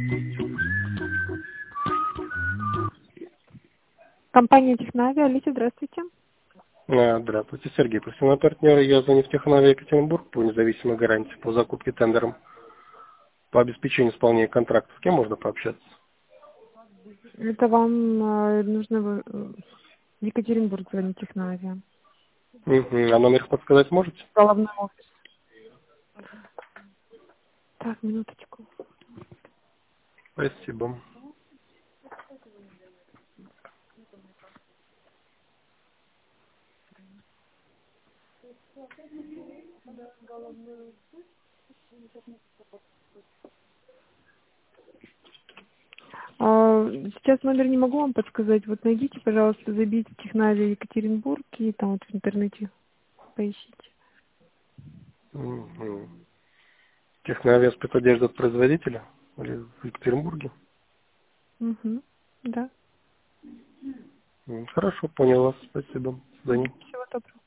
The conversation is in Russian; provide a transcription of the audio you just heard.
Компания Технавиа. Алиса, здравствуйте. Здравствуйте, Сергей. Профессиональный партнер. Я звоню в Технавиа Екатеринбург по независимой гарантии по закупке тендером по обеспечению исполнения контракта. С кем можно пообщаться? Это вам нужно в Екатеринбург звонить Технавиа. А номер подсказать можете? Головной офис. Так, минуточку. Спасибо. Сейчас номер не могу вам подсказать. Вот найдите, пожалуйста, забейте Технавиа Екатеринбург и там вот в интернете поищите. Технавиа спецодежда от производителя или в Екатеринбурге? Угу. Да. Хорошо, понял вас. Спасибо. До свидания. Всего доброго.